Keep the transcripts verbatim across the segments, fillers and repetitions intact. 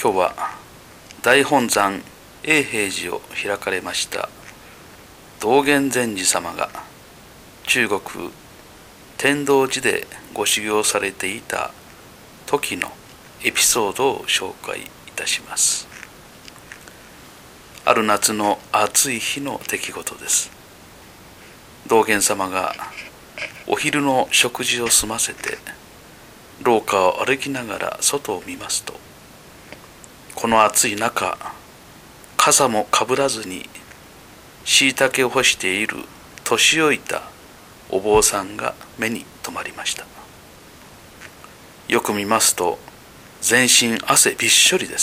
今日は大本山永平寺を開かれました道元禅師様が中国天童寺でご修行されていた時のエピソードを紹介いたします。ある夏の暑い日の出来事です。道元様がお昼の食事を済ませて廊下を歩きながら外を見ますと、この暑い中、傘もかぶらずに椎茸を干している年老いたお坊さんが目に留まりました。よく見ますと全身汗びっしょりです。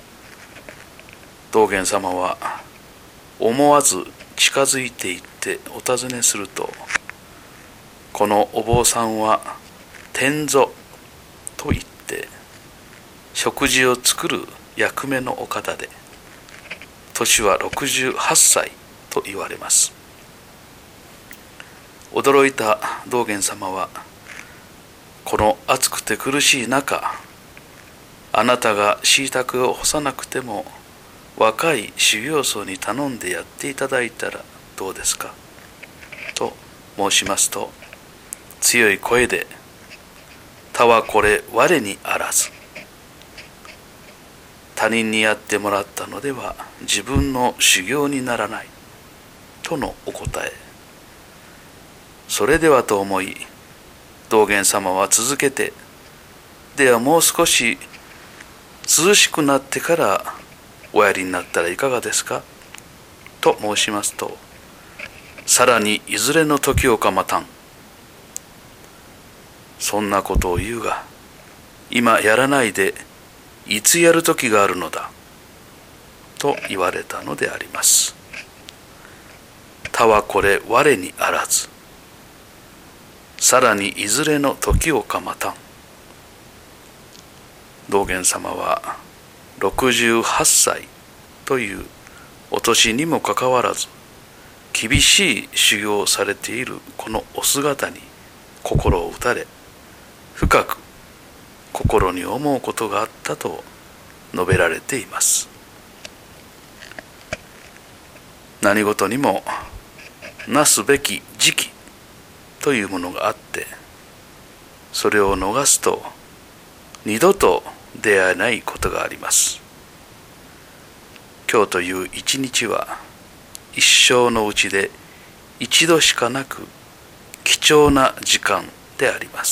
道元様は思わず近づいていってお尋ねすると、このお坊さんは天蔵と言って食事を作る役目のお方で、年はろくじゅうはっさいと言われます。驚いた道元様は、この暑くて苦しい中、あなたが椎茸を干さなくても若い修行僧に頼んでやっていただいたらどうですかと申しますと、強い声で、他はこれ我にあらず、他人にやってもらったのでは自分の修行にならないとのお答え。それではと思い、道元様は続けて、ではもう少し涼しくなってからおやりになったらいかがですかと申しますと、さらにいずれの時をかまたん。そんなことを言うが、今やらないでいつやる時があるのだと言われたのであります。他はこれ我にあらず、さらにいずれの時をかまたん。道元様はろくじゅうはっさいというお年にもかかわらず、厳しい修行をされているこのお姿に心を打たれ、深く心に思うことがあったと述べられています。何事にもなすべき時期というものがあって、それを逃すと二度と出会えないことがあります。今日という一日は一生のうちで一度しかなく貴重な時間であります。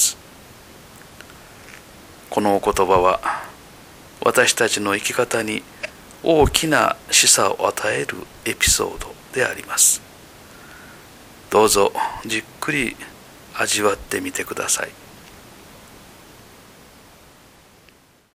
このお言葉は私たちの生き方に大きな示唆を与えるエピソードであります。どうぞじっくり味わってみてください。